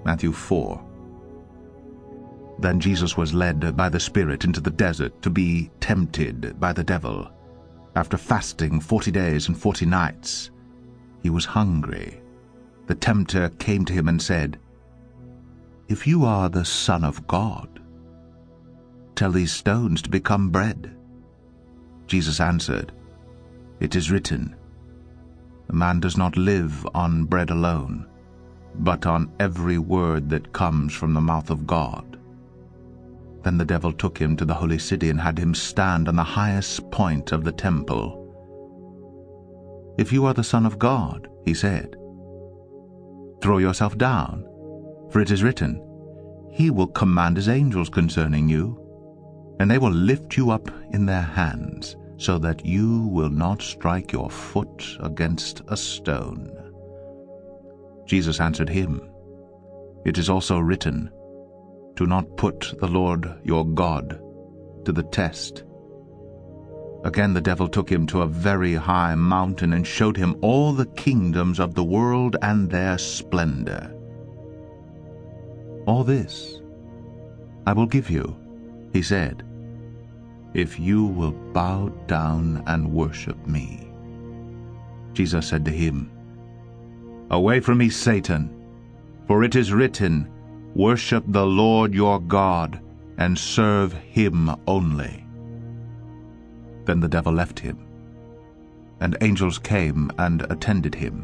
Matthew 4. Then Jesus was led by the Spirit into the desert to be tempted by the devil. After fasting 40 days and 40 nights, he was hungry. The tempter came to him and said, "If you are the Son of God, tell these stones to become bread." Jesus answered, "It is written, a man does not live on bread alone, but on every word that comes from the mouth of God." Then the devil took him to the holy city and had him stand on the highest point of the temple. "If you are the Son of God," he said, "throw yourself down, for it is written, He will command His angels concerning you, and they will lift you up in their hands, so that you will not strike your foot against a stone." Jesus answered him, "It is also written, do not put the Lord your God to the test." Again the devil took him to a very high mountain and showed him all the kingdoms of the world and their splendor. "All this I will give you," he said, "if you will bow down and worship me." Jesus said to him, "Away from me, Satan, for it is written, Worship the Lord your God, and serve Him only." Then the devil left him, and angels came and attended him.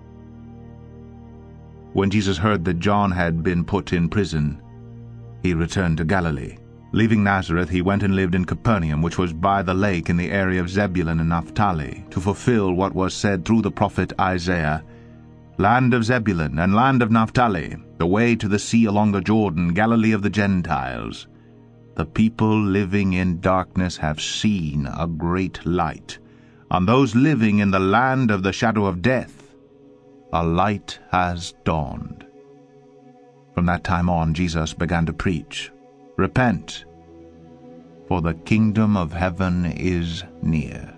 When Jesus heard that John had been put in prison, he returned to Galilee. Leaving Nazareth, he went and lived in Capernaum, which was by the lake in the area of Zebulun and Naphtali, to fulfill what was said through the prophet Isaiah, "Land of Zebulun and land of Naphtali, the way to the sea along the Jordan, Galilee of the Gentiles. The people living in darkness have seen a great light. On those living in the land of the shadow of death, a light has dawned." From that time on, Jesus began to preach, "Repent, for the kingdom of heaven is near."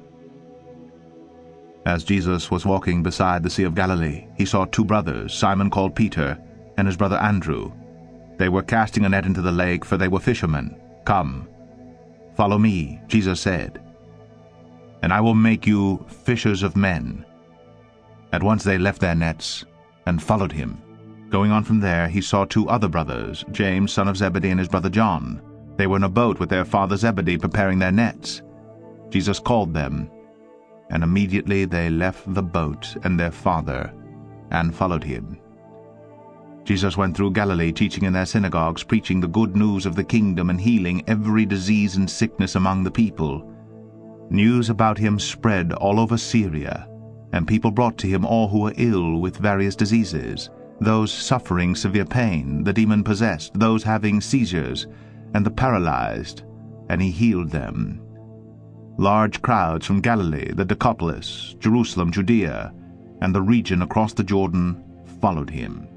As Jesus was walking beside the Sea of Galilee, he saw two brothers, Simon called Peter, and his brother Andrew. They were casting a net into the lake, for they were fishermen. "Come, follow me," Jesus said, "and I will make you fishers of men." At once they left their nets and followed him. Going on from there, he saw two other brothers, James, son of Zebedee, and his brother John. They were in a boat with their father Zebedee, preparing their nets. Jesus called them, and immediately they left the boat and their father, and followed him. Jesus went through Galilee, teaching in their synagogues, preaching the good news of the kingdom, and healing every disease and sickness among the people. News about him spread all over Syria, and people brought to him all who were ill with various diseases, those suffering severe pain, the demon-possessed, those having seizures, and the paralyzed, and he healed them. Large crowds from Galilee, the Decapolis, Jerusalem, Judea, and the region across the Jordan followed him.